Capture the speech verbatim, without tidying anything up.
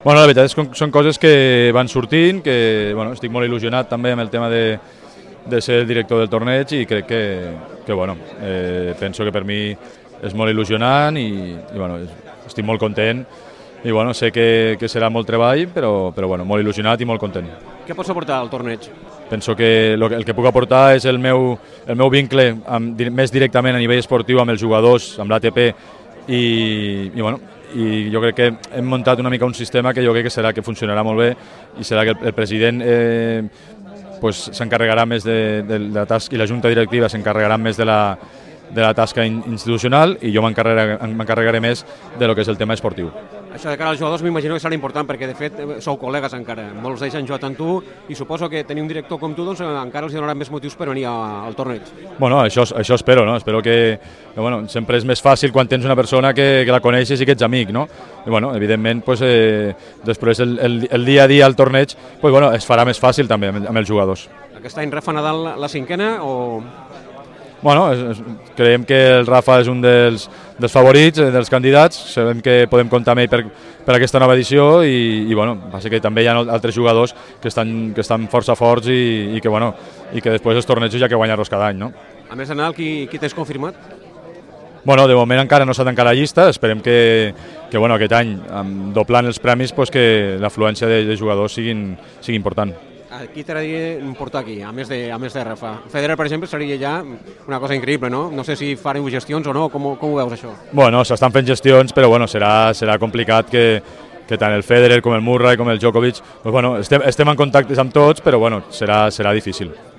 Bueno, la veritat és que són coses que van sortint, que bueno, estic molt il·lusionat també amb el tema de, de ser el director del torneig i crec que, que bueno, eh, penso que per mi és molt il·lusionant i, i bueno, estic molt content i bueno, sé que, que serà molt treball, però, però bueno, molt il·lusionat i molt content. Què pots aportar al torneig? Penso que el, el que puc aportar és el meu, el meu vincle amb, més directament a nivell esportiu amb els jugadors, amb l'A T P i, i bueno, i jo crec que hem muntat una mica un sistema que jo crec que serà que funcionarà molt bé i serà que el, el president eh, pues, s'encarregarà més de, de, de la tasca i la junta directiva s'encarregarà més de la, de la tasca institucional i jo m'encarregaré més de lo que és el tema esportiu. Això de cara als jugadors m'imagino que serà important perquè de fet sou col·legues encara, molts d'ells han jugat amb tu i suposo que tenir un director com tu doncs, encara els donarà més motius per venir al torneig. Bueno, això, això espero, no? Espero que, que bueno, sempre és més fàcil quan tens una persona que, que la coneixes i que ets amic, no? I bueno, evidentment pues, eh, després el, el, el dia a dia al torneig pues, bueno, es farà més fàcil també amb, amb els jugadors. Aquest any Rafa Nadal la cinquena o... Bueno, creiem que el Rafa és un dels, dels favorits, dels candidats, sabem que podem comptar amb ell per, per aquesta nova edició i, i bueno, passa que també hi ha altres jugadors que estan, que estan força forts i, i, que, bueno, i que després els tornejos ja que guanyar-los cada any. No? A més de Nadal, qui, qui t'has confirmat? Bueno, de moment encara no s'ha tancat la llista, esperem que, que bueno, aquest any, amb doblant els premis, pues, que l'afluència de, de jugadors sigui, sigui important. A qui t'agradaria portar aquí, a més, de, a més de Rafa? Federer, per exemple, seria ja una cosa increïble, no? No sé si fareu gestions o no, com, com ho veus això? Bueno, s'estan fent gestions, però bueno, serà, serà complicat que, que tant el Federer com el Murray com el Djokovic, pues, bueno, estem, estem en contacte amb tots, però bueno, serà, serà difícil.